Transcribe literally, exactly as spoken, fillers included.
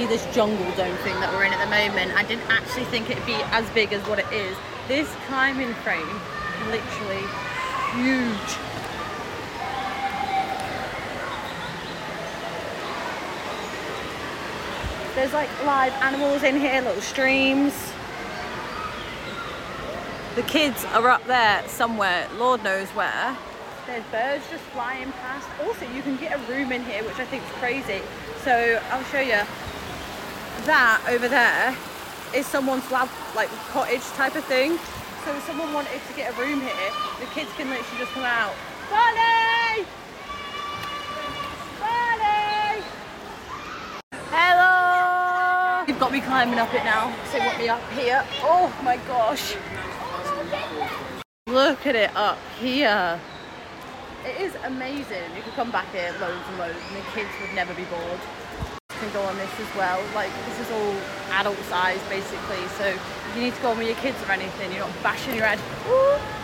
see this jungle zone thing that we're in at the moment. I didn't actually think it'd be as big as what it is. This climbing frame, literally huge. There's like live animals in here, little streams. The kids are up there somewhere, Lord knows where. There's birds just flying past. Also, you can get a room in here, which I think is crazy. So I'll show you. That over there is someone's lab, like cottage type of thing. So if someone wanted to get a room here, the kids can literally just come out. Bonnie! Bonnie! Hello! You've got me climbing up it now. So they want me up here. Oh my gosh. Look at it up here. It is amazing. You could come back here loads and loads and the kids would never be bored. You can go on this as well. Like, this is all adult size basically, so if you need to go on with your kids or anything, you're not bashing your head. Woo!